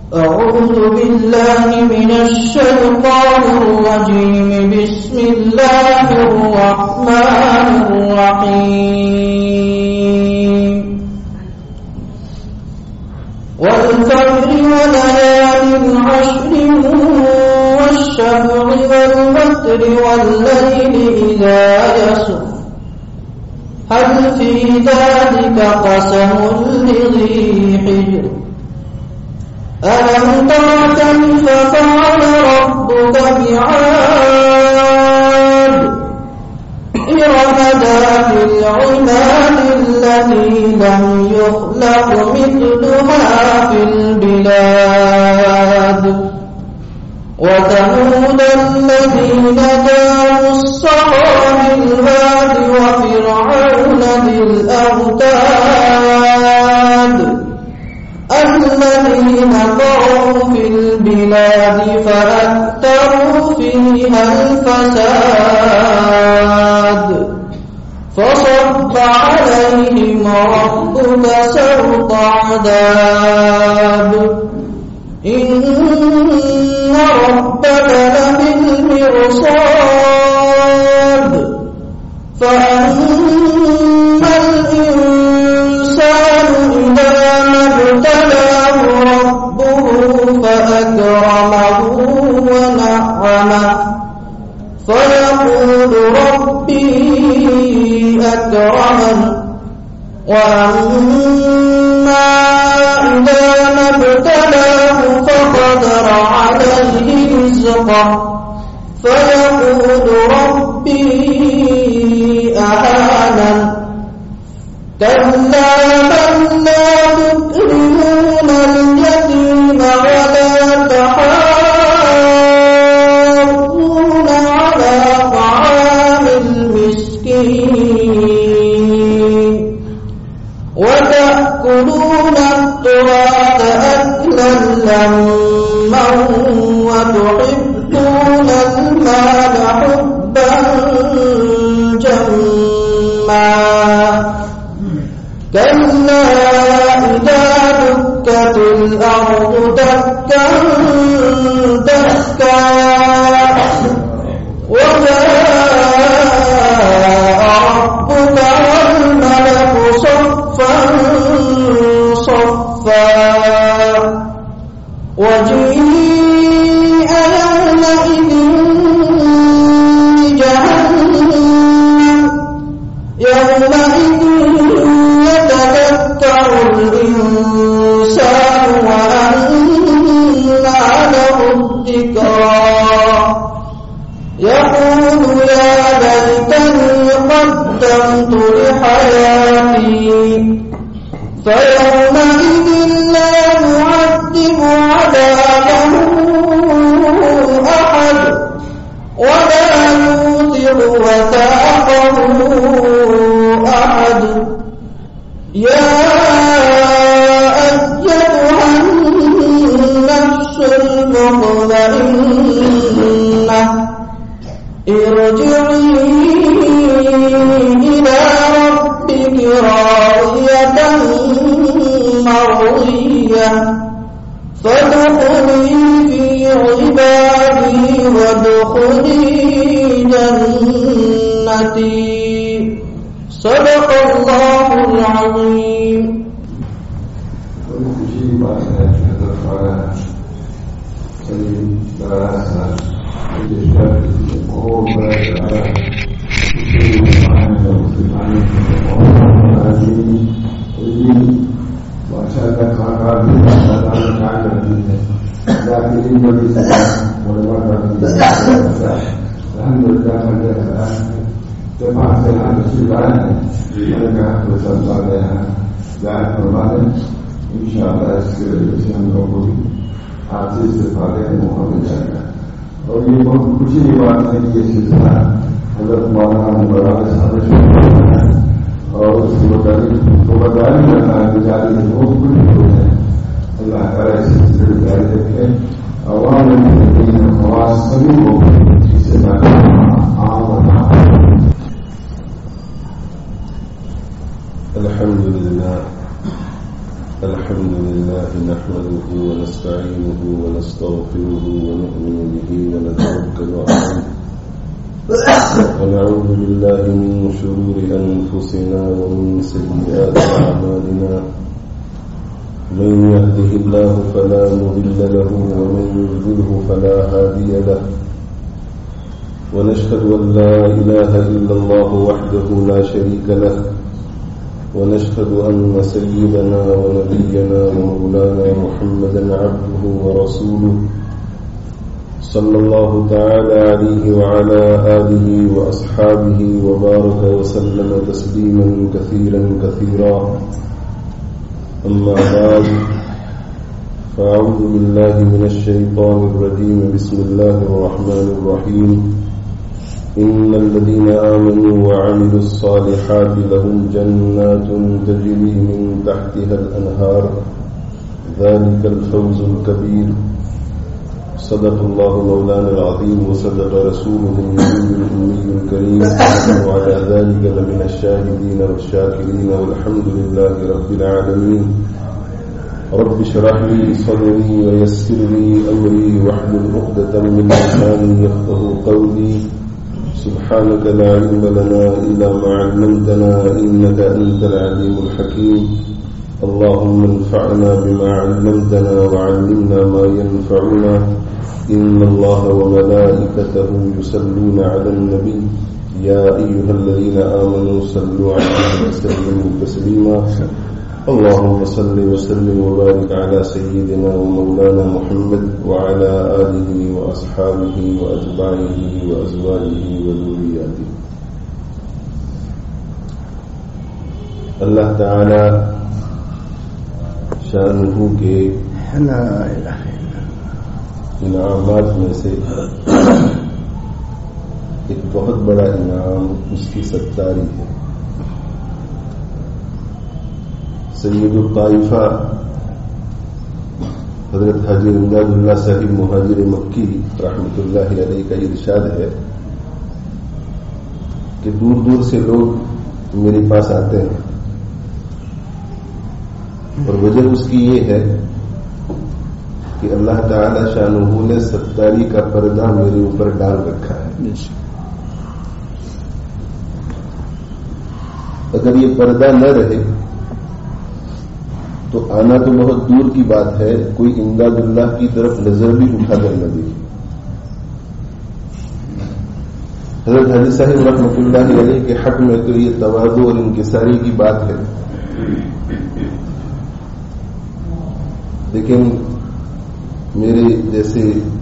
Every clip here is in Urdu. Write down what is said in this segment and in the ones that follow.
أعوذ بالله من الشيطان الرجيم. بسم الله الرحمن الرحيم. والفجر وليال عشر والشفع والوتر والليل إذا يسر هل في ذلك قسم لذي حجر ألم تر كيف فعل ربك بعاد إرم ذات العماد التي لم يخلق مثلها في البلاد وثمود الذين جابوا الصخر بالواد وفرعون ذي الأوتاد الذين طغوا في البلاد فأكثروا فيها الفساد فصب عليهم ربك سوط عذاب إن ربك لبالمرصاد فأما الإنسان إذا ما ابتلاه ربه فأكرمه ونعمه فيقول ربي أكرمن وأما إذا ما ابتلاه فقدر عليه رزقه فيقول ربي أهانن كلا بل لا تكرمون اليتيم ولا تحاضون على طعام المسكين وتأكلون التراث أكلا لما وتحبون المال حبا جما كلا إذا دكت الأرض دكا دكا وجاء ربك والملك صفا صفا وجيء يومئذ بجهنم يومئذ يتذكر الإنسان وأنى له الذكرى يقول يا ليتني قدمت لحياتي فيومئذ لا يعذب عذابه أحد ولا يوثق وثاقه أحد يا أيتها النفس المطمئنة ارجعي إلى ربك راضية مرضية فادخلي في عبادي وادخلي جنتي صدق الله العظيم. جماعة الآن السودان ولك وصلت عليها بعد رمضان إن شاء الله يسير الإسلام الأول عزيز استفادة محمد جانا ويقول كل شيء بعد ذلك يسيرها حضرت مولانا مبارك صاحب और उसकी बताने लगा बेचारे बहुत कुछ होते हैं अल्लाह ताला इसे जारी रखे अवाम में खवास सभी को इससे आम बना الحمد لله الحمد لله نحمده ونستعينه ونستغفره ونؤمن به ونتوكل عليه ونعوذ بالله من شرور أنفسنا ومن سيئات أعمالنا من يهده الله فلا مضل له ومن يضلله فلا هادي له ونشهد أن لا إله إلا الله وحده لا شريك له ونشهد أن سيدنا ونبينا ومولانا محمدا عبده ورسوله صلى الله تعالى عليه وعلى آله وأصحابه وبارك وسلم تسليما كثيرا كثيرا أما بعد فأعوذ بالله من الشيطان الرجيم بسم الله الرحمن الرحيم إن الذين آمنوا وعملوا الصالحات لهم جنات تجري من تحتها الأنهار ذلك الفوز الكبير صدق الله مولانا العظيم وصدق رسوله النبي الأمي الكريم وعلى ذلك لمن الشاهدين والشاكرين والحمد لله رب العالمين رب اشرح لي صدري ويسر لي أمري واحلل عقدة من لساني يفقهوا قولي سبحانك لا علم لنا إلا ما علمتنا إنك أنت العليم الحكيم اللهم انفعنا بما علمتنا وعلمنا ما ينفعنا إن الله وملائكته يصلون على النبي يا أيها الذين آمنوا صلوا عليه وسلموا تسليما اللهم صل وسلم وبارك على سيدنا ومولانا محمد وعلى آله وأصحابه وأتباعه وأزواجه وذرياته. اللہ تعالی شانہ کے انعامات میں سے ایک بہت بڑا انعام اس کی ستاری ہے. سید الطائفہ حضرت حاجی امداد اللہ صاحب مہاجر مکی رحمۃ اللہ علیہ کا ارشاد ہے کہ دور دور سے لوگ میرے پاس آتے ہیں اور وجہ اس کی یہ ہے کہ اللہ تعالی شانہ نے ستاری کا پردہ میرے اوپر ڈال رکھا ہے. اگر یہ پردہ نہ رہے تو آنا تو بہت دور کی بات ہے، کوئی امداد اللہ کی طرف نظر بھی اٹھا کر نہ دیکھے. حضرت حاجی صاحب رحمۃ اللہ علیہ کے حق میں تو یہ تواضع اور انکساری کی بات ہے، لیکن میرے جیسے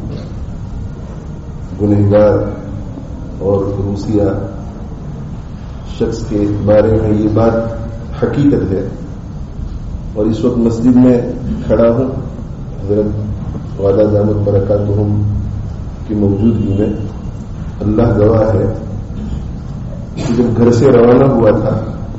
گنہگار اور روسیہ شخص کے بارے میں یہ بات حقیقت ہے. اور اس وقت مسجد میں کھڑا ہوں حضرت وعدہ دامت برکاتہم کی موجودگی میں. اللہ گواہ ہے کہ جب گھر سے روانہ ہوا تھا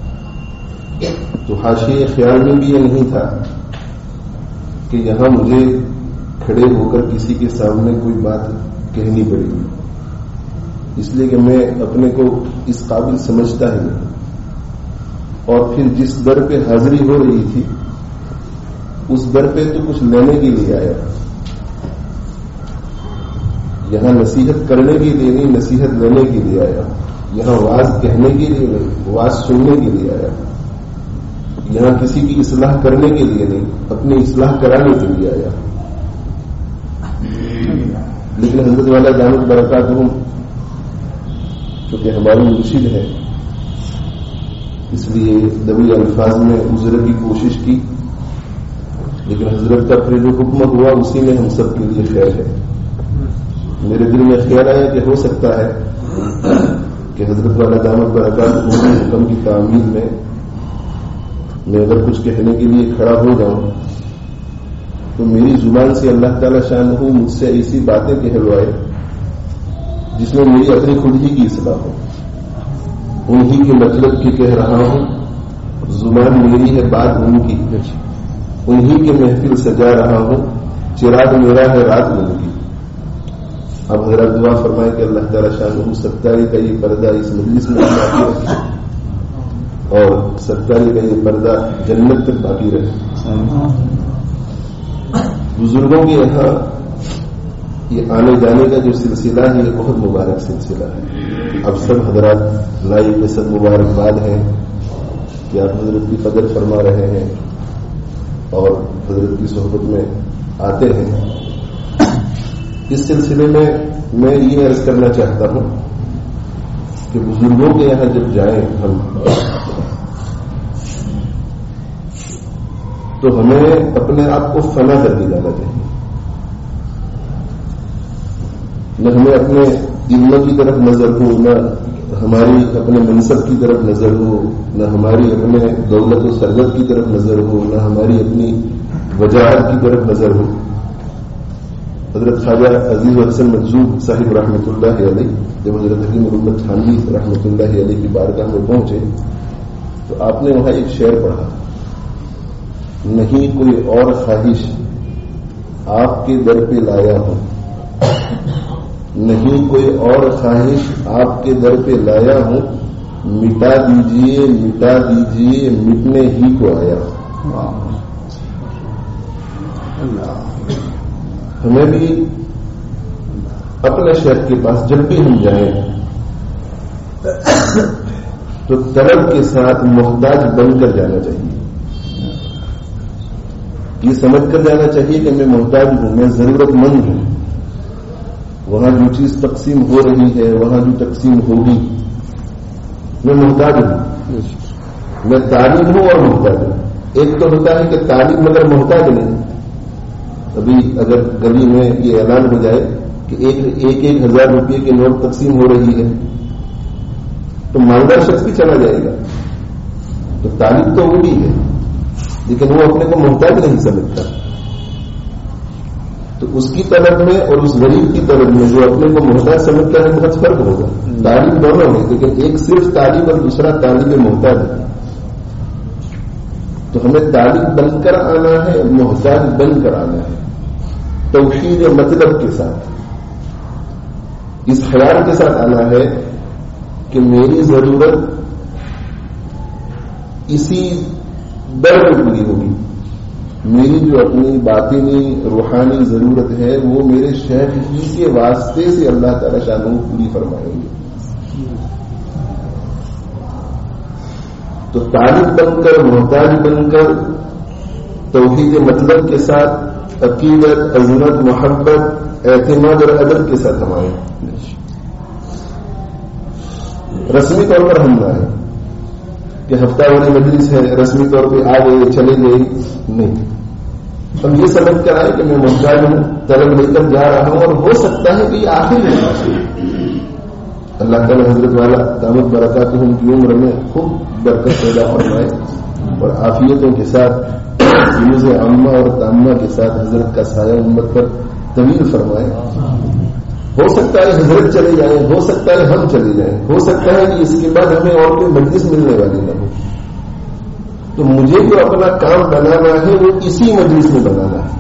تو حاشیے خیال میں بھی یہ نہیں تھا کہ یہاں مجھے کھڑے ہو کر کسی کے سامنے کوئی بات کہنی پڑی، اس لیے کہ میں اپنے کو اس قابل سمجھتا ہی نہیں. اور پھر جس در پہ حاضری ہو رہی تھی اس در پہ تو کچھ لینے کے لیے آیا، یہاں نصیحت کرنے کے لیے نہیں، نصیحت لینے کے لیے آیا. یہاں واز کہنے کے لیے نہیں، واز سننے کے لیے آیا. یہاں کسی کی اصلاح کرنے کے لیے نہیں، اپنی اصلاح کرانے کے لیے آیا. لیکن حضرت والا دامت برکاتہم چونکہ ہمارے مرشد ہے اس لیے دبی الفاظ میں عذر کی کوشش کی، لیکن حضرت کا پھر جو حکم ہوا اسی میں ہم سب کے لیے خیر ہے. میرے دل میں خیال آیا کہ ہو سکتا ہے کہ حضرت والا دامت برکاتہم کے حکم کی تعمیل میں اگر کچھ کہنے کے لیے کھڑا ہو جاؤں تو میری زبان سے اللہ تعالی شانہ مجھ سے ایسی باتیں کہلوائے جس میں میری اپنی خود ہی کی اصلاح ہو. انہی کے مطلب کی کہہ رہا ہوں، زبان میری ہے بات ان کی، انہی کے محفل سجا رہا ہوں، چراغ میرا ہے رات ان کی. اب حضرت دعا فرمائے کہ اللہ تعالی شانہ ستاری کا یہ پردہ اس مجلس میں باقی رکھے اور ستاری کا یہ پردہ جنت تک باقی رہے. بزرگوں کے یہاں یہ آنے جانے کا جو سلسلہ ہے یہ بہت مبارک سلسلہ ہے. اب سب حضرات لائی کے سب مبارکباد ہیں کہ آپ حضرت کی قدر فرما رہے ہیں اور حضرت کی صحبت میں آتے ہیں. اس سلسلے میں یہ عرض کرنا چاہتا ہوں کہ بزرگوں کے یہاں جب جائیں ہم تو ہمیں اپنے آپ کو فنا کر کے جانا چاہیے. نہ ہمیں اپنے علم کی طرف نظر ہو، نہ ہماری اپنے منصب کی طرف نظر ہو، نہ ہماری اپنے دولت و ثروت کی طرف نظر ہو، نہ ہماری اپنی وجاہت کی طرف نظر ہو. حضرت خواجہ عزیز حسن مجذوب صاحب رحمۃ اللہ علیہ جب حضرت حکیم محمد تھانوی رحمۃ اللہ علیہ کی بارگاہ میں پہنچے تو آپ نے وہاں ایک شعر پڑھا، نہیں کوئی اور خواہش آپ کے در پہ لایا ہوں، نہیں کوئی اور خواہش آپ کے در پہ لایا ہوں، مٹا دیجئے مٹا دیجئے مٹنے ہی کو آیا ہوں. ہمیں بھی اپنے شیخ کے پاس جب بھی ہم جائیں تو طلب کے ساتھ محتاج بن کر جانا چاہیے. یہ سمجھ کر جانا چاہیے کہ میں محتاج ہوں، میں ضرورت مند ہوں. وہاں جو چیز تقسیم ہو رہی ہے، وہاں جو تقسیم ہوگی، میں محتاج ہوں. میں تعلیم ہوں اور محتاج ہوں. ایک تو ہوتا ہے کہ تعلیم مگر محتاج نہیں. ابھی اگر گلی میں یہ اعلان ہو جائے کہ ایک 1000 روپئے کے نوٹ تقسیم ہو رہی ہے تو مالدار شخص بھی چلا جائے گا. تو تعلیم تو وہ بھی ہے لیکن وہ اپنے کو محتاج نہیں سمجھتا. تو اس کی طلب میں اور اس غریب کی طلب میں جو اپنے کو محتاج سمجھتا ہے بہت فرق ہوگا. تعلیم دونوں ہے لیکن ایک صرف تعلیم اور دوسرا تعلیم محتاج ہے. تو ہمیں تعلیم بن کر آنا ہے، محتاج بن کر آنا ہے، توحید مطلب کے ساتھ، اس خیال کے ساتھ آنا ہے کہ میری ضرورت اسی در میں پوری ہوگی. میری جو اپنی باطنی روحانی ضرورت ہے وہ میرے شیخ ہی کے واسطے سے اللہ تعالی شاہ پوری فرمائیں گے. تو طالب بن کر، محتاج بن کر، توحید مطلب کے ساتھ عقیدت، عظمت، محبت، اعتماد اور ادب کے ساتھ ہم آئے. رسمی طور پر ہم نہ آئے کہ ہفتہ واری مجلس ہے، رسمی طور پہ آ گئے چلے گئے، نہیں. ہم یہ سمجھ کر آئے کہ میں محتاج ہوں، طلب لے کر جا رہا ہوں اور ہو سکتا ہے کہ یہ آخر ہے. اللہ تعالی حضرت والا دامت برکاتہم کی عمر میں خوب برکت پیدا فرمائے اور عافیتوں کے ساتھ فیوز عامہ اور تامہ کے ساتھ حضرت کا سایہ امت پر طویل فرمائے. ہو سکتا ہے حضرت چلے جائیں، ہو سکتا ہے ہم چلے جائیں، ہو سکتا ہے کہ اس کے بعد ہمیں اور کوئی مجلس ملنے والی نہ ہو. تو مجھے جو اپنا کام بنانا ہے وہ اسی مجلس میں بنانا ہے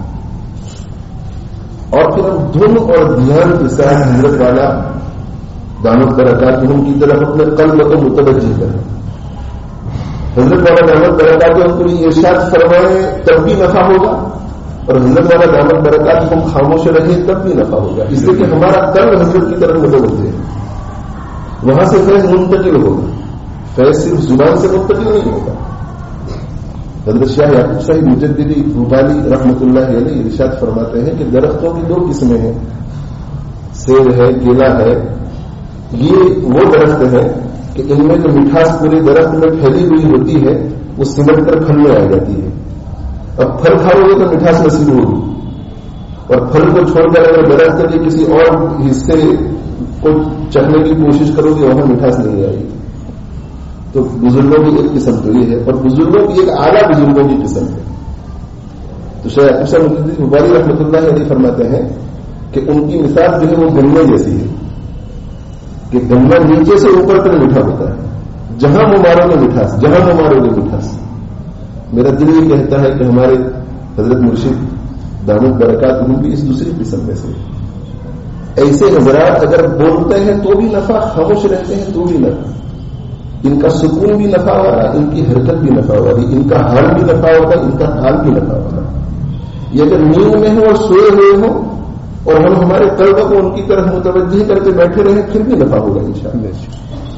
اور پھر ہم دھن اور دھیان کے ساتھ حضرت والا دامت برکاتہم کی طرف اپنے قلب کو متوجہ کریں. حضرت والا دامت برکاتہم کو ارشاد فرمائے تب بھی نفع ہوگا اور حضرت والا دامت برکاتہم خاموش رہے تب بھی نفع ہوگا. اس لیے کہ ہمارا قلب حضرت کی طرف متوجہ ہے. وہاں سے فیض منتقل ہوگا. فیض صرف زبان سے منتقل نہیں ہوگا. حضرت شاہ یعقوب صاحب مجددی بھوپالی رحمۃ اللہ علیہ ارشاد فرماتے ہیں کہ درختوں کی 2 قسمیں ہیں، سیب ہے، کیلا ہے. یہ وہ درخت ہے کہ ان میں جو مٹھاس پوری درخت میں پھیلی ہوئی ہوتی ہے وہ سمٹ کر پھل میں آ جاتی ہے. اب پھل کھاؤ گے تو مٹھاس نصیب ہوگی اور پھل کو چھوڑ کر اگر درخت کے کسی اور حصے کو چکھنے کی کوشش کرو گے وہاں مٹھاس نہیں آئے گی. تو بزرگوں کی ایک قسم تو یہ ہے اور بزرگوں کی ایک اعلیٰ بزرگوں کی قسم ہے. تو شاید مبارک رحمۃ اللہ علیہ فرماتے ہیں کہ ان کی مثال جو ہے وہ گنے جیسی ہے کہ گنا نیچے سے اوپر تک میٹھا ہوتا ہے. جہاں وہ مارو گے مٹھاس، جہاں وہ مارو گے مٹھاس. میرا دل یہ کہتا ہے کہ ہمارے حضرت مرشد دامت برکاتہم بھی اس دوسری قسم میں سے. ایسے حضرات اگر بولتے ہیں تو بھی نفع، خاموش رہتے ہیں تو بھی نفع. ان کا سکون بھی نفع والا، ان کی حرکت بھی نفع والی، ان کا حال بھی نفع والا، ان کا حال بھی نفع والا. یہ اگر نیند میں ہو اور سوئے ہوئے ہوں اور ہم ہمارے قلب کو ان کی طرف متوجہ کر کے بیٹھے رہیں پھر بھی نفع ہوگا انشاءاللہ.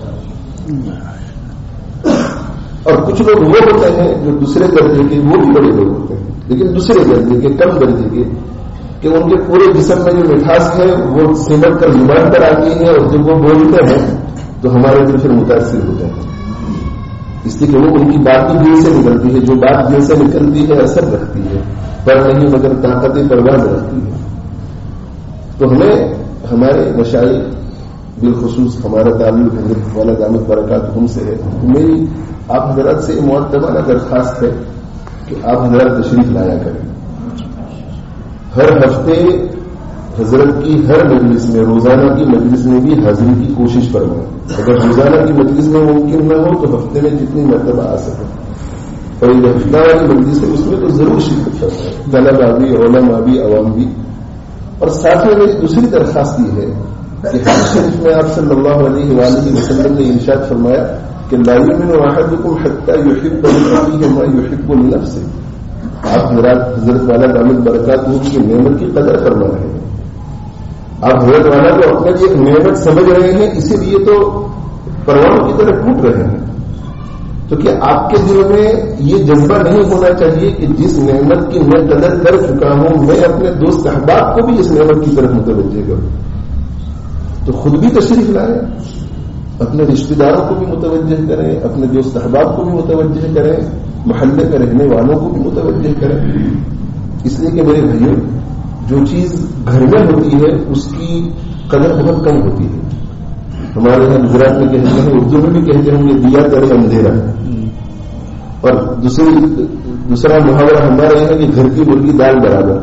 اور کچھ لوگ وہ ہوتے ہیں جو دوسرے درجے کے، وہ بھی بڑے لوگ ہوتے ہیں لیکن دوسرے درجے کے، کم درجے کے، کہ ان کے پورے جسم میں جو مٹھاس ہے وہ سمٹ کر زبان پر آتی ہے اور جب وہ بولتے ہیں تو ہمارے دل پھر متاثر ہوتے ہیں، اس لیے کہ وہ ان کی بات بھی دل سے نکلتی ہے. جو بات دل سے نکلتی ہے اثر رکھتی ہے، پر نہیں مگر طاقت پرواز رکھتی ہے. تو ہمیں ہمارے مشائخ بالخصوص ہمارا تعلق حضرت والا دامت برکاتہم سے ہے. میری آپ حضرات سے معتبرہ درخواست ہے کہ آپ حضرات تشریف لایا کریں. ہر ہفتے حضرت کی ہر مجلس میں، روزانہ کی مجلس میں بھی حاضری کی کوشش فرمائیں. اگر روزانہ کی مجلس میں ممکن نہ ہو تو ہفتے میں جتنی مرتبہ آ سکے. اور یہ ہفتہ والی مجلس ہے اس میں تو ضرور شرکت فرمائیں، طلباء بھی، علماء بھی، عوام بھی. اور ساتھ میں میری دوسری درخواست یہ ہے کہ حدیث شریف میں آپ صلی اللہ علیہ وآلہ وسلم نے ارشاد فرمایا کہ لا یؤمن احدکم حتی یحب لأخیہ ما یحب لنفسہ. آپ حضرت والا دامت برکاتہ کی نعمت کی قدر فرما رہے ہیں. آپ حضرت والا کو اپنے لیے ایک نعمت سمجھ رہے ہیں، اسی لیے تو پروانوں کی طرح ٹوٹ رہے ہیں. تو کیا آپ کے دل میں یہ جذبہ نہیں ہونا چاہیے کہ جس نعمت کی میں قدر کر چکا ہوں میں اپنے دوست احباب کو بھی اس نعمت کی طرف متوجہ کروں؟ تو خود بھی تشریف لائیں، اپنے رشتہ داروں کو بھی متوجہ کریں، اپنے دوست احباب کو بھی متوجہ کریں، محلے میں رہنے والوں کو بھی متوجہ کریں. اس لیے کہ میرے بھائیوں، جو چیز گھر میں ہوتی ہے اس کی قدر بہت کم ہوتی ہے. ہمارے یہاں گجرات میں کہتے ہیں، اردو میں بھی کہتے ہیں کہ دیا کرے اندھیرا. اور دوسرا محاورہ ہمارے یہاں کہ گھر کی مرغی دال برابر.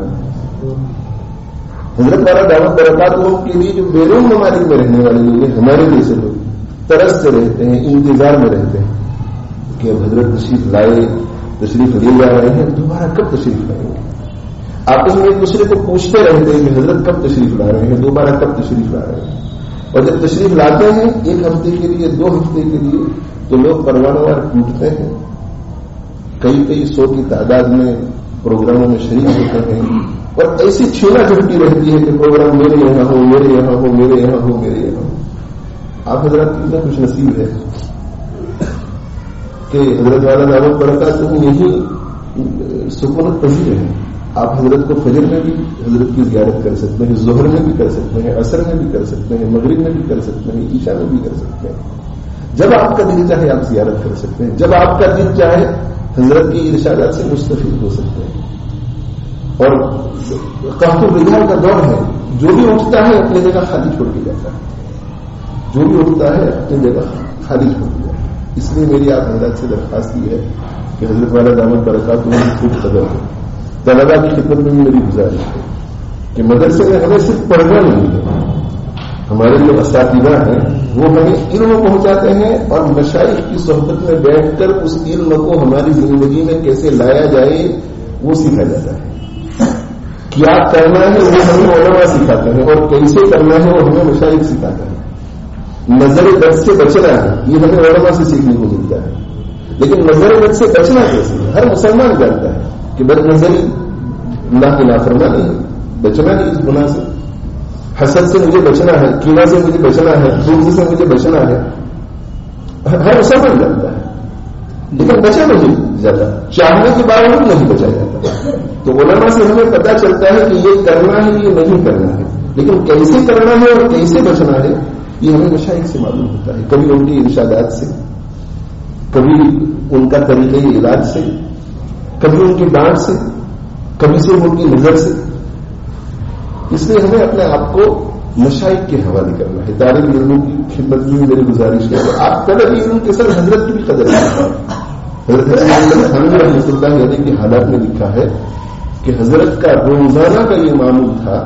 حضرت والا دعوت برکاتہم کے لیے جو بیرون ممالک میں رہنے والے لوگ ہیں، ہمارے جیسے لوگ ترستے رہتے ہیں، انتظار میں رہتے ہیں کہ اب حضرت تشریف لائے، تشریف لے جا رہے ہیں، دوبارہ کب تشریف لائیں گے. آپس میں ایک دوسرے کو پوچھتے رہتے ہیں کہ حضرت کب تشریف لا رہے ہیں، دوبارہ کب تشریف لا رہے ہیں. اور جب تشریف لاتے ہیں ایک ہفتے کے لیے، 2 ہفتے کے لیے، تو لوگ پروانہ وار ٹوٹتے ہیں. کئی 100 کی تعداد میں پروگراموں میں شریک ہوتے ہیں اور ایسی چھینا جھپٹی رہتی ہے کہ پروگرام میرے یہاں ہو، میرے یہاں ہو، میرے یہاں ہو، میرے یہاں ہو. آپ حضرات کتنا خوش نصیب ہے کہ حضرت والا دعوت برکاتہم یہی سکونت پذیر ہے. آپ حضرت کو فجر میں بھی حضرت کی زیارت کر سکتے ہیں، ظہر میں بھی کر سکتے ہیں، عصر میں بھی کر سکتے ہیں، مغرب میں بھی کر سکتے ہیں، عشاء میں بھی کر سکتے ہیں. جب آپ کا دل چاہے آپ زیارت کر سکتے ہیں، جب آپ کا دل چاہے حضرت کی ارشادات سے مستفید ہو سکتے ہیں. اور قحط الرجال کا دور ہے، جو بھی اٹھتا ہے اپنی جگہ خالی چھوڑ کے جاتا ہے، جو بھی اٹھتا ہے اپنی جگہ خالی چھوڑ کے جاتا ہے. اس لیے میری آپ حضرات سے درخواست یہ ہے کہ حضرت والا دامت برکاتہم کی خوب قدر ہو. طلبا کی خدمت میں بھی میری گزارش ہے کہ مدرسے میں ہمیں صرف پڑھنا نہیں ہے، ہمارے جو اساتذہ ہیں وہ ہمیں علم پہنچاتے ہیں اور مشائخ کی صحبت میں بیٹھ کر اس علم کو ہماری زندگی میں کیسے لایا جائے وہ سیکھا جاتا ہے. کیا کرنا ہے وہ ہمیں علماء سکھاتے ہیں اور کیسے کرنا ہے وہ ہمیں مشائخ سکھاتے ہیں. نظر بد سے بچنا ہے یہ ہمیں علماء سے سیکھنے کو ملتا ہے، لیکن نظر بد سے بچنا کیسے ہے؟ ہر مسلمان جانتا ہے کہ بد نظری اللہ کی نافرمانی ہے، بچنا ہے اس گناہ سے. حسد سے مجھے بچنا ہے، کینہ سے مجھے بچنا ہے، بغض سے مجھے بچنا ہے، ہر مسلمان جانتا ہے، لیکن بچا نہیں جاتا، چاہنے کے باوجود نہیں بچا جاتا. تو علماء سے ہمیں پتہ چلتا ہے کہ یہ کرنا ہے یہ نہیں کرنا ہے، لیکن کیسے کرنا ہے اور کیسے بچنا ہے یہ ہمیں مشائخ سے معلوم ہوتا ہے. کبھی ان کی ارشادات سے، کبھی ان کا طریقہ علاج سے، کبھی ان کی ڈانٹ سے، کبھی سے ان کی نظر سے. اس لیے ہمیں اپنے آپ کو مشائخ کے حوالے کرنا ہے. طالب علموں کی خدمت میں میری گزارش ہے کہ آپ طالب علم کے ساتھ حضرت کی بھی قدر کریں. حضرت رحمۃ اللہ علیہ کی حالات میں لکھا ہے کہ حضرت کا روزانہ کا یہ معمول تھا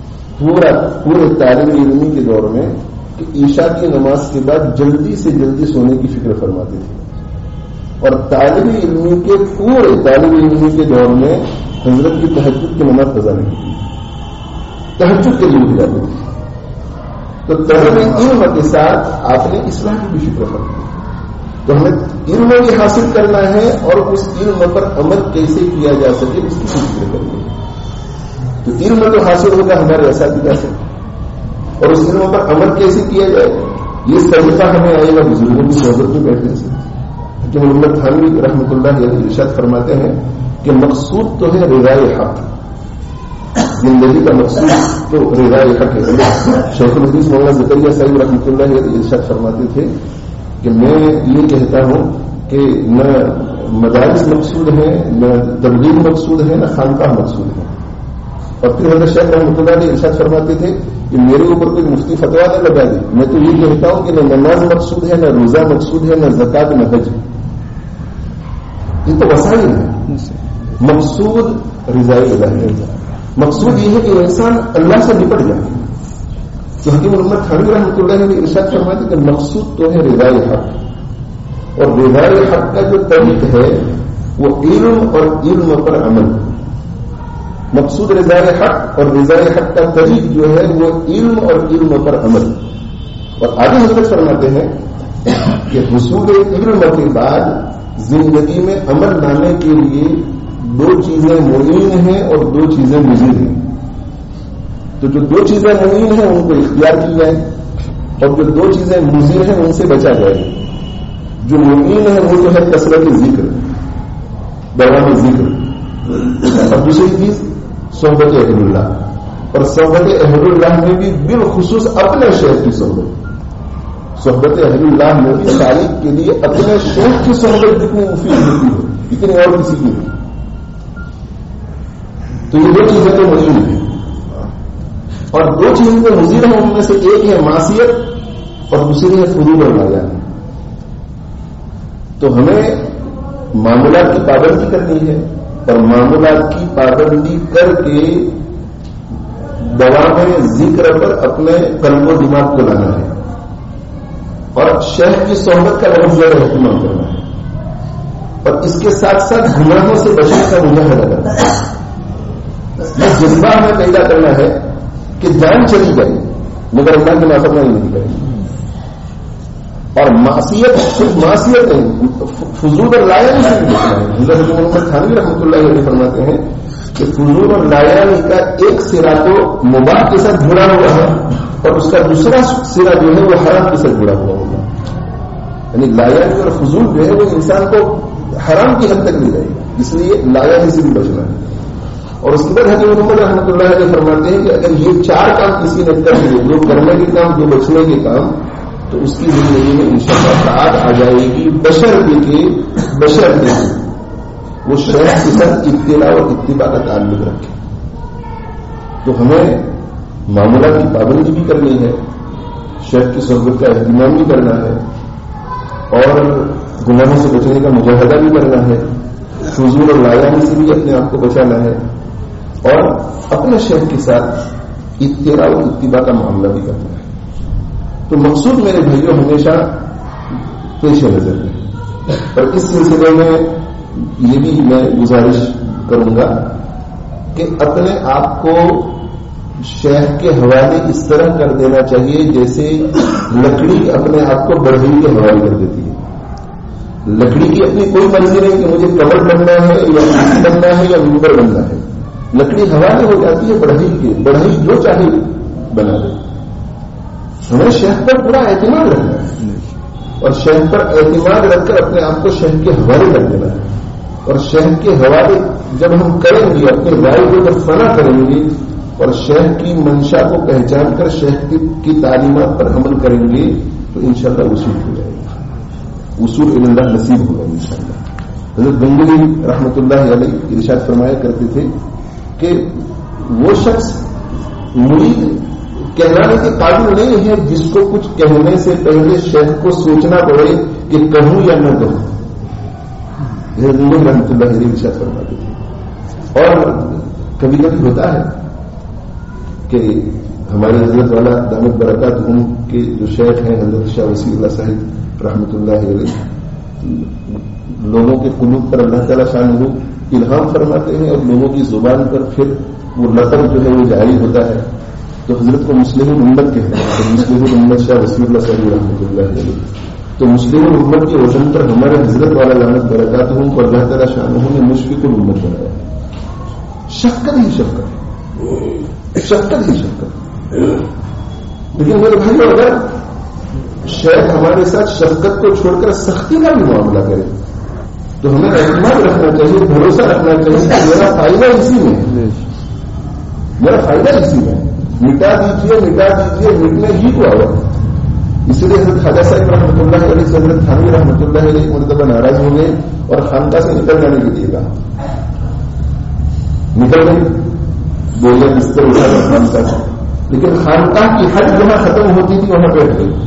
پورے طالب علمی کے دور میں کہ عشاء کی نماز کے بعد جلدی سے جلدی سونے کی فکر فرماتے تھے. اور طالب علمی کے پورے طالب علمی کے دور میں حضرت کی تہجد کی نماز قضا نہیں کی، تہجد کے لیے اٹھ جاتے تھے. تو طالب علم کے ساتھ آپ نے اصلاح کی بھی فکر فرمائی. تو ہمیں علم بھی حاصل کرنا ہے اور اس علم پر عمل کیسے کیا جا سکے اس کی فکر کرنی ہے. تو علم تو حاصل ہوگا ہمارے اساتذہ سے، اور اس علم پر عمل کیسے کیا جائے یہ طریقہ ہمیں آئے گا بزرگوں کی صحبت میں بیٹھنے سے. کہ محمد تھانوی رحمۃ اللہ علیہ ارشاد فرماتے ہیں کہ مقصود تو ہے رضائے حق، زندگی کا مقصود تو رضائے حق ہے. شیخ الحدیث مولانا زکریا صاحب رحمۃ اللہ علیہ ارشاد فرماتے تھے کہ میں یہ کہتا ہوں کہ نہ مدارس مقصود ہیں، نہ تبلیغ مقصود ہے، نہ خانقاہ مقصود ہے. اور پھر حضرت شیخ رحمۃ اللہ علیہ ارشاد فرماتے تھے کہ میرے اوپر کوئی مفتی فتوا نہ لگا دے، میں تو یہ کہتا ہوں کہ نہ نماز مقصود ہے، نہ روزہ مقصود ہے، نہ زکات، نہ حج. یہ تو وسائل ہے. مقصود رضائے الہی، مقصود یہ ہے کہ انسان اللہ سے نپٹ جائے. تو حکیم محمد تھانوی رحمۃ اللہ علیہ ارشاد فرماتے کہ مقصود تو ہے رضائے حق، اور رضائے حق کا جو طریق ہے وہ علم اور علم پر عمل. مقصود رضائے حق اور رضائے حق کا طریق جو ہے وہ علم اور علم پر عمل. اور آگے حضرت فرماتے ہیں کہ حصول علم کے بعد زندگی میں عمل لانے کے لیے دو چیزیں معین ہیں اور دو چیزیں مضر ہیں. تو جو دو چیزیں معین ہیں ان کو اختیار کی جائے، اور جو دو چیزیں مضر ہیں ان سے بچا جائے. جو معین ہے وہ جو ہے کثرت ذکر، دوام ذکر، اور دوسری چیز صحبت اہل اللہ. اور صحبت اہل اللہ میں بھی بالخصوص اپنے شیخ کی صحبت. صحبت اہل اللہ میں بھی سالک کے لیے اپنے شیخ کی صحبت جتنی مفید ہوتی ہو اتنی اور کسی کی نہیں. تو یہ دو چیزیں تو معین ہیں، اور دو چیزیں جو مضر ہیں ان میں سے ایک ہے معصیت اور دوسری ہے فضول اور ناجائز. تو ہمیں معاملات کی پابندی کرنی ہے، اور معاملات کی پابندی کر کے دوام ذکر پر اپنے قلب و دماغ کو لانا ہے، اور شیخ کی صحبت کا بہت زیادہ اہتمام کرنا ہے، اور اس کے ساتھ ساتھ گناہوں سے بچنے کا مجاہدہ کرنا ہے. یہ جذبہ ہمیں پیدا کرنا ہے کہ جان چلی گئی مگر اللہ کی نافرمانی نہیں کرے گی. اور معصیت صرف معصیت نہیں، فضول اور لایانی سے بھی بچنا ہے. حضرت محمد تھانوی رحمۃ اللہ علیہ فرماتے ہیں کہ فضول اور لایانی کا ایک سرا تو مباح کے ساتھ جڑا ہوا ہے، اور اس کا دوسرا سرا جو ہے وہ حرام کے ساتھ جڑا ہوا ہوگا. یعنی لایانی اور فضول جو ہے وہ انسان کو حرام کی حد تک لے جائے گا. اس لیے لایانی سے بھی بچنا ہے. اور اس کے بعد حضرت محمد رحمۃ اللہ علیہ فرماتے ہیں کہ اگر یہ چار کام کسی نے کر لیے، دو کرنے کے کام، دو بچنے کے کام، تو اس کی زندگی میں انشاءاللہ سعادت آ جائے گی، بشرطے وہ شیخ کے ساتھ اطلاع اور اتباع کا تعلق رکھے. تو ہمیں معاملات کی پابندی بھی کرنی ہے، شیخ کی صحبت کا اہتمام بھی کرنا ہے، اور گناہوں سے بچنے کا مجاہدہ بھی کرنا ہے، فضول اور لایانی سے بھی اپنے آپ کو بچانا ہے، اور اپنے شیخ کے ساتھ اطلاع اور اتباع کا معاملہ بھی کرنا ہے. تو مقصود میرے بھائیوں ہمیشہ پیش نظر ہے. اور اس سلسلے میں یہ بھی میں گزارش کروں گا کہ اپنے آپ کو شیخ کے حوالے اس طرح کر دینا چاہیے جیسے لکڑی اپنے آپ کو بڑھئی کے حوالے کر دیتی ہے. لکڑی کی اپنی کوئی مرضی نہیں کہ مجھے کور بننا ہے یا بننا ہے یا ممبر بننا ہے. لکڑی حوالے ہو جاتی ہے بڑھئی کے، بڑھئی جو چاہے بنا دے. ہمیں شیخ پر پورا اعتماد رکھنا ہے، اور شیخ پر اعتماد رکھ کر اپنے آپ کو شیخ کے حوالے کر دینا ہے. اور شیخ کے حوالے جب ہم کریں گے، اپنے رائے کو جب فنا کریں گے اور شیخ کی منشا کو پہچان کر شیخ کی تعلیمات پر عمل کریں گے تو انشاءاللہ وصول ہو جائے گا، وصول الی اللہ نصیب ہوگا انشاءاللہ. حضرت گنگوہی رحمۃ اللہ علیہ ارشاد فرمایا کرتے تھے کہ وہ شخص مرید کہلانے کے قابل نہیں ہے جس کو کچھ کہنے سے پہلے شیخ کو سوچنا پڑے کہ کہوں یا نہ کہوں. رحمۃ اللہ علیہ ارشاد فرماتے تھے. اور کبھی کبھی ہوتا ہے کہ ہمارے حضرت والا دامت برکاتہم کے جو شیخ ہیں حضرت شاہ وسیع اللہ صاحب رحمۃ اللہ علیہ، لوگوں کے قلوب پر اللہ تعالیٰ شان الہام فرماتے ہیں، اور لوگوں کی زبان پر پھر وہ لقب جو ہے وہ جاری ہوتا ہے. تو حضرت کو مسلم الامت کہتے ہیں، مسلم الامت شاہ وسیع اللہ صاحب رحمۃ اللہ علیہ. تو مسلم امت کے وزن پر ہمارے حضرت والا لعنت برکاتہم کو اللہ تعالیٰ شانہ نے مشفق الامت بنایا. شفقت ہی شفقت، شفقت ہی شفقت. لیکن میرے بھائی اگر شیخ ہمارے ساتھ شفقت کو چھوڑ کر سختی کا بھی معاملہ کرے تو ہمیں اعتماد رکھنا چاہیے، بھروسہ رکھنا چاہیے کہ میرا فائدہ اسی میں ہے، میرا فائدہ اسی میں. مٹا دیجیے مٹا دیجیے، مٹنے ہی کو آیا. اسی لیے حضرت خواجہ صاحب رحمۃ اللہ علیہ سے حضرت تھانوی رحمۃ اللہ علیہ مرتبہ ناراض ہو گئے اور خانقاہ سے نکل جانے کے لیے کہا. نکل گئے، بولے بستر اٹھا کر خانقاہ، لیکن خانقاہ کی حد جہاں ختم ہوتی تھی وہاں بیٹھ گئی،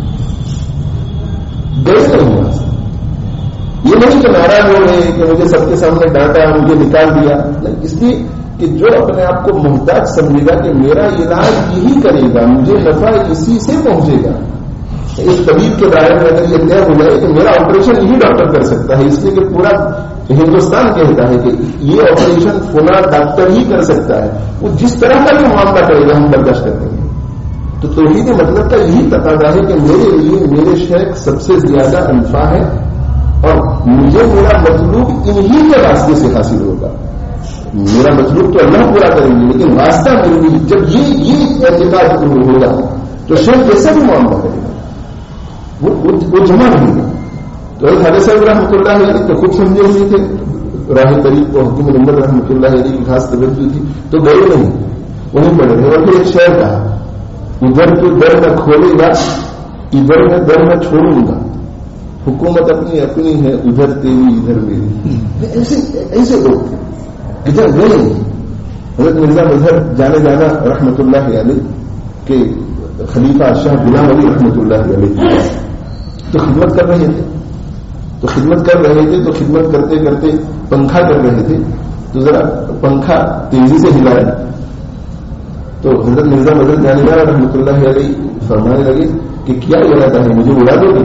گئے نہیں وہاں سے. یہ نہیں کہ ناراض ہو گئے کہ مجھے سب کے سامنے ڈانٹا، مجھے نکال دیا، نہیں، اس لیے کہ جو اپنے آپ کو محتاج سمجھے گا کہ میرا علاج یہی کرے گا، مجھے نفع اسی سے پہنچے گا. اس طبیب کے بارے میں اگر یہ طے ہو جائے کہ میرا آپریشن یہی ڈاکٹر کر سکتا ہے، اس لیے کہ پورا ہندوستان کہتا ہے کہ یہ آپریشن فلاں ڈاکٹر ہی کر سکتا ہے، وہ جس طرح کا بھی معاملہ کرے گا ہم برداشت کر دیں گے. تو توحید مطلب کا یہی تقاضا ہے کہ میرے لیے میرے شیخ سب سے زیادہ انفع ہے اور مجھے میرا مطلوب انہی کے راستے سے حاصل ہوگا. میرا مطلوب تو اللہ پورا کریں گے لیکن راستہ میرے لیے جب یہ اعتقاد ہوگا تو شیخ جیسا بھی معاملہ کرے گا وہ جمع نہیں گا. تو خواجہ صاحب رحمۃ اللہ علیہ تو خود سمجھے ہوئے تھے، راہ طریق کو حکیم محمد رحمۃ اللہ علیہ کی خاص توجہ تھی تو گئے نہیں، وہیں پڑے رہے. اور پھر ایک شعر کہا، ادھر تو در میں کھولے گا ادھر میں در میں چھوڑوں گا، حکومت اپنی اپنی ہے ادھر تیری ادھر میری. ایسے لوگ تھے ادھر گئے. حضرت مرزا مظہر جانے جانا رحمۃ اللہ علیہ کے خلیفہ شاہ غلام علی رحمۃ اللہ علیہ تو خدمت کر رہے تھے، تو خدمت کرتے کرتے پنکھا کر رہے تھے تو ذرا پنکھا تیزی سے ہلایا تو حضرت مرزا مظہر جانے جانا رحمۃ اللہ علیہ فرمانے لگے کہ کیا ارادہ ہے، مجھے اڑا دو گے؟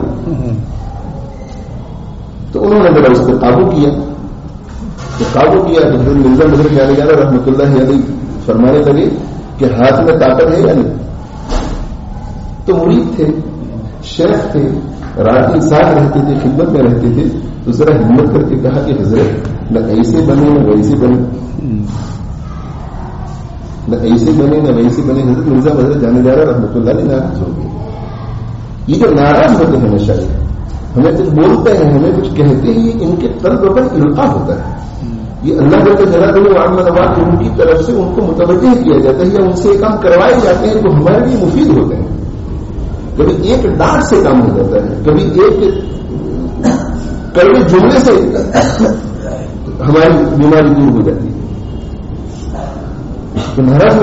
تو انہوں نے ذرا اس کو قابو کیا تو حضرت مرزا مظہر جانے جانا رحمۃ اللہ علیہ فرمانے لگے کہ ہاتھ میں طاقت ہے یا نہیں؟ تو مرید تھے، شیخ تھے، راتی ساتھ رہتے تھے، خدمت میں رہتے تھے، تو ذرا ہمت کر کے کہا کہ حضرت نہ ایسے بنے نہ ویسے بنے، نہ ایسے بنے نہ ویسے بنے. حضرت مرزا مظہر جانے جا رہا رحمۃ اللہ علیہ ناراض ہو گئے. یہ جو ناراض ہوتے ہیں ہمیشہ ہمیں کچھ بولتے ہیں، ہمیں کچھ کہتے ہیں، ان کے قلب پر القاء ہوتا ہے. یہ اللہ کے جلا دلوات ان کی طرف سے ان کو متوجہ کیا جاتا ہے یا ان سے کام کروائے جاتے ہیں جو ہمارے لیے مفید ہوتے ہیں. کبھی ایک ڈانٹ سے کام ہو جاتا ہے، کبھی ایک کڑوے جملے سے ہماری بیماری دور ہو جاتی ہے. تو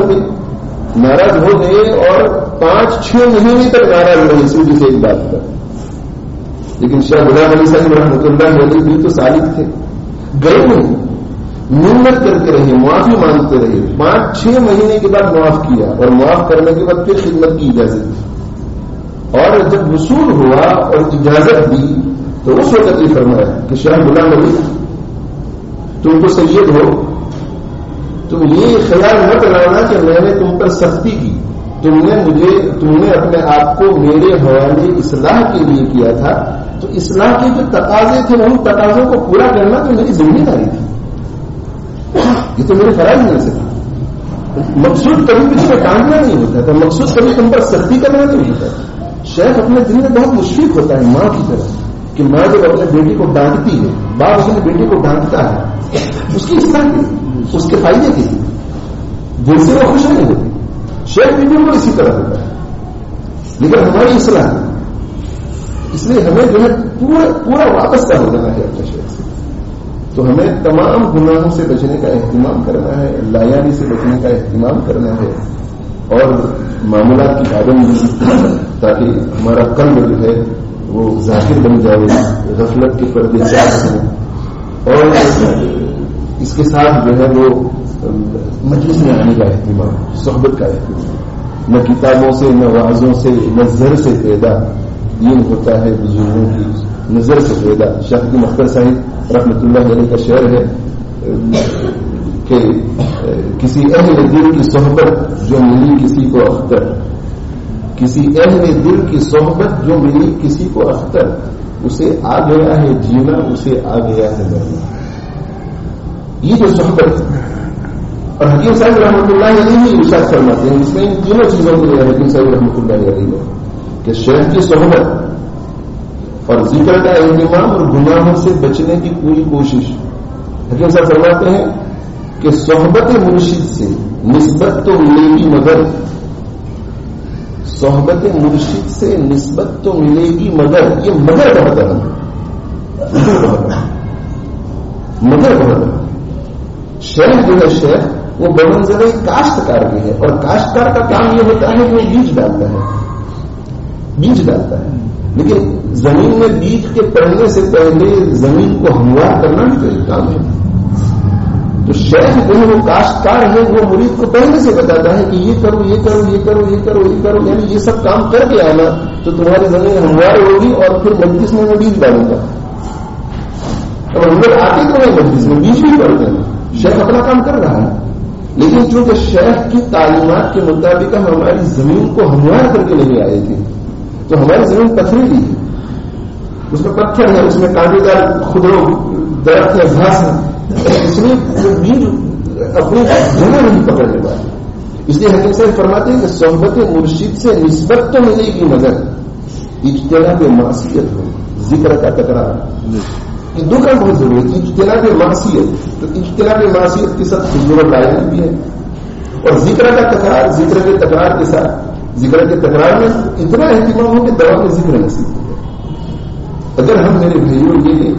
ناراض ہو گئے اور 5-6 مہینے تک ناراض رہے اسی وجہ سے ایک بات پر. لیکن شاہ غلام علی صاحب رحمۃ اللہ علیہ بھی تو سالک تھے، گئے نہیں، محنت کرتے رہے، معافی مانگتے رہے. 5-6 مہینے کے بعد معاف کیا اور معاف کرنے کے بعد پھر خدمت کی اجازت دی. اور جب وصول ہوا اور اجازت دی تو اس وقت یہ فرمایا کہ شاہ غلام علی تم تو سید ہو، تم یہ خیال مت لانا کہ میں نے تم پر سختی کی، تم نے اپنے آپ کو میرے حوالے اصلاح کے لیے کیا تھا، تو اصلاح کے جو تقاضے تھے ان تقاضوں کو پورا کرنا تو میری ذمہ داری تھی، یہ تو میرے فرائض میں سے تھا. مقصود کبھی کسی کو ڈانٹنا نہیں ہوتا تھا، مقصود کبھی تم پر سختی کرنا نہیں ہوتا. شیخ اپنے دل میں بہت مشفق ہوتا ہے ماں کی طرح کہ ماں جب اپنے بیٹی کو ڈانٹتی ہے، باپ اپنے بیٹی کو ڈانٹتا ہے، اس کی اصلاح کی، اس کے فائدے کی، دل سے وہ خوش نہیں ہوتی. شیخ بھی بالکل اسی طرح ہوتا ہے لیکن ہماری اصلاح، اس لیے ہمیں جو ہے پورا وابستہ ہو جانا ہے اپنے شیخ سے. تو ہمیں تمام گناہوں سے بچنے کا اہتمام کرنا ہے، لایانی سے بچنے کا اہتمام کرنا ہے اور معاملات کی پابندی تاکہ ہمارا قلب جو ہے وہ ذاکر بن جائے، غفلت کے پردے چاک ہوں، اور اس کے ساتھ جو ہے وہ مجلس میں آنے کا اہتمام، صحبت کا اہتمام. نہ کتابوں سے، نہ وعظوں سے، نہ زر سے پیدا دین ہوتا ہے، بزرگوں کی نظر سے پیدا. شاہ مختار صاحب رحمۃ اللہ علیہ کا شعر ہے کہ کسی اہل دل کی صحبت جو ملی کسی کو اختر، کسی اہل دل کی صحبت جو ملی کسی کو اختر، اسے آ گیا ہے جینا، اسے آ گیا ہے مرنا. یہ جو صحبت ہے. اور حکیم صاحب رحمۃ اللہ علیہ بھی ارشاد فرماتے ہیں، اس میں ان تینوں چیزوں کو لیا حکیم صاحب رحمۃ اللہ علیہ نے کہ شیخ کی صحبت اور ذکر کا اہتمام اور گناہوں سے بچنے کی پوری کوشش. حکیم صاحب فرماتے ہیں کہ صحبت مرشد سے نسبت تو ملے گی مگر، صحبت مرشد سے نسبت تو ملے گی مگر، یہ مگر بہت اہم ہے، مگر بہت اہم. شیخ جو ہے شیخ وہ بمنزلہ کاشتکار کے ہے، اور کاشتکار کا کام یہ ہوتا ہے کہ وہ بیج ڈالتا ہے، بیج ڈالتا ہے. لیکن زمین میں بیج کے پڑنے سے پہلے زمین کو ہموار کرنا بھی تو ایک کام ہے. تو شیخ جو ہے وہ کاشتکار ہے، وہ مرید کو پہلے سے بتاتا ہے کہ یہ کرو یہ کرو یہ کرو یہ کرو یہ کرو، یعنی یہ سب کام کر کے آنا تو تمہاری زمین ہموار ہوگی اور پھر مجلس میں وہ بیج ڈالوں گا. اور ہم لوگ آتے تو نہیں مجلس میں، بیج بھی پڑتے ہیں. شیخ اپنا کام کر رہا ہے، لیکن چونکہ شیخ کی تعلیمات کے مطابق ہم ہماری زمین کو ہموار کر کے نہیں آئے تھے، تو ہماری زمین پتھریلی ہے، اس میں پتھر ہے، اس میں کانٹے دار خدرو درخت ہے، گھاس ہے، اس میں وہ بیج اپنی جگہ نہیں پکڑنے والے. اس لیے حکیم صاحب فرماتے ہیں کہ صحبت مرشد سے نسبت تو ملے گی مگر اجتناب معصیت ہو، ذکر کا تکرار. یہ دو کام بہت ضروری ہے. اجتناب معصیت، تو اجتناب معصیت کے ساتھ حضور لائن بھی ہے، اور ذکر کا تکرار، ذکر کے تکرار کے ساتھ، ذکر کے تکرار میں اتنا اہتمام ہو کہ دوا میں ذکر نصیب ہو جائے. اگر ہم میرے بھائیوں یہ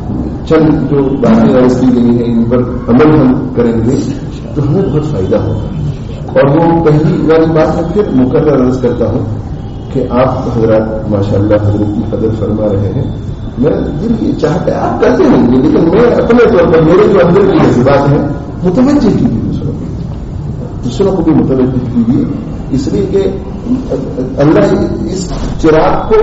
چند جو باتیں عرض کی گئی ہیں ان پر عمل ہم کریں گے تو ہمیں بہت فائدہ ہوگا. اور وہ پہلی والی بات میں پھر مقرر عرض کرتا ہوں کہ آپ حضرات ماشاء اللہ حضرت کی قدر فرما رہے ہیں. میں دل یہ چاہتا ہے آپ کرتے نہیں گے، لیکن میں اپنے طور پر میرے جو اندر کی جذبات ہیں متوجہ کی گئی، دوسروں کو بھی متوجہ کی گئی، اس لیے کہ اللہ اس چراغ کو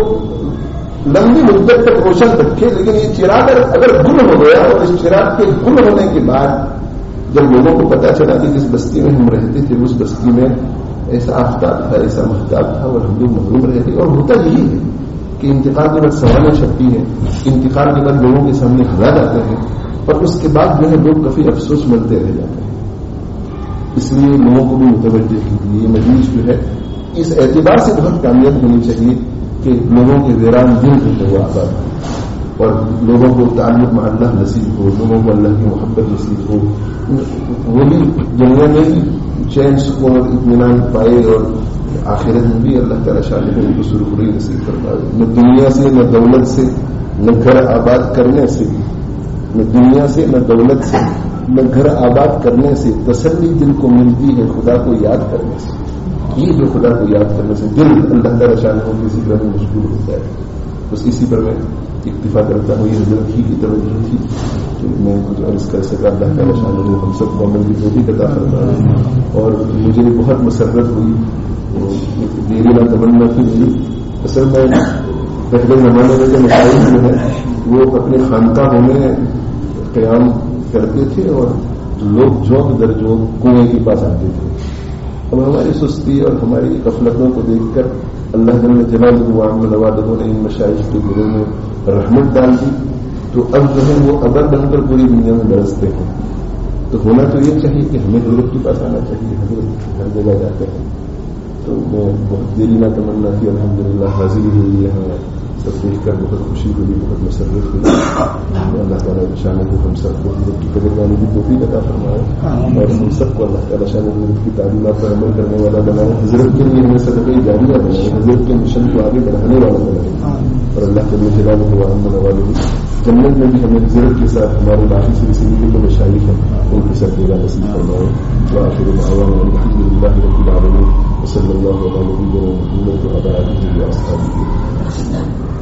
لمبی مدت تک روشن رکھے. لیکن یہ چراغ اگر گل ہو گیا اور اس چراغ کے گل ہونے کے بعد جب لوگوں کو پتا چلا کہ جس بستی میں ہم رہتے تھے اس بستی میں ایسا آفتاب تھا، ایسا محتاب تھا اور ہم لوگ محروم رہے تھے. اور ہوتا یہی ہے کہ انتقال کے بعد سوالیں چھپتی ہیں، انتقال کے بعد لوگوں کے سامنے حالات آتے ہیں، اور اس کے بعد جو ہے لوگ کافی افسوس ملتے رہ جاتے ہیں. اس لیے لوگوں کو بھی متوجہ کیجیے. یہ مجلس جو ہے اس اعتبار سے بہت کامیاب ہونی چاہیے کہ لوگوں کے ویران دل ہوتے ہوئے آباد ہو، اور لوگوں کو تعلق مع اللہ نصیب ہو، لوگوں کو اللہ کی محبت نصیب ہو، وہ بھی دنیا میں ہی چین سکون اور اطمینان پائے، اور آخرت میں بھی اللہ تعالیٰ شاہ ان کو سرخری نصیب فرمائے. نہ دنیا سے نہ دولت سے نہ گھر آباد کرنے سے، نہ دنیا سے نہ دولت سے نہ گھر آباد کرنے سے تسلی دل کو ملتی ہے خدا کو یاد کرنے سے. یہ جو خدا کو یاد کرنے سے دل اللہ تعالیٰ شاہ کو کسی طرح میں مشغول ہوتا ہے. بس اسی پر میں اکتفا کرتا ہوں. یہ حضرت ہی کی توجہ تھی کہ میں کچھ عرض کر سکا. اللہ تعالیٰ شاہ ہم سب کو عمل کی توفیق عطا فرمائے. اور مجھے بہت مسرت ہوئی، دیری نہ تمنا تھی میری. اصل میں پہلے زمانے میں جو مشاہد جو ہے وہ اپنے خانقاہوں میں قیام کرتے تھے اور لوگ جوک در جوک کنویں کے پاس آتے تھے. اب ہماری سستی اور ہماری غفلتوں کو دیکھ کر اللہ جل جلالہ وعظم نوازوں نے ان مشائخ کے دلوں میں رحمت ڈال دی، تو اب جو ہے وہ ابر بن کر پوری دنیا میں برستے ہیں. تو ہونا تو یہ چاہیے کہ ہمیں حضرت کے پاس آنا چاہیے. حضرت ہر جگہ جاتے ہیں. تو میں بہت دیری نہ تمنا کی الحمدللہ حاضری ہوئی یہاں سب دیکھ کر بہت خوشی ہوئی، بہت مسرت ہوئی. اللہ تعالیٰ شان کو ہم سب کو حضرت کی قدر کرنے کی توفیق عطا فرمائے، اور ہم سب کو اللہ تعالیٰ شان حضرت کی تعلیمات پر عمل کرنے والا بنائے. حضرت کے لیے ہمیں صدقہ جاریہ بنائے، حضرت کے مشن کو آگے بڑھانے والا بنائے، اور اللہ کے جلالہ وعظم نوازہ جنت میں بھی ہمیں حضرت کے ساتھ ہمارے باقی سلسلے کے مشائخ ہیں ان کے ساتھ میرا نصیب فرمائے. وآخر دعوانا الحمدللہ رب العالمین وصلی اللہ علیہ وسلم وعلی آلہ وصحبہ.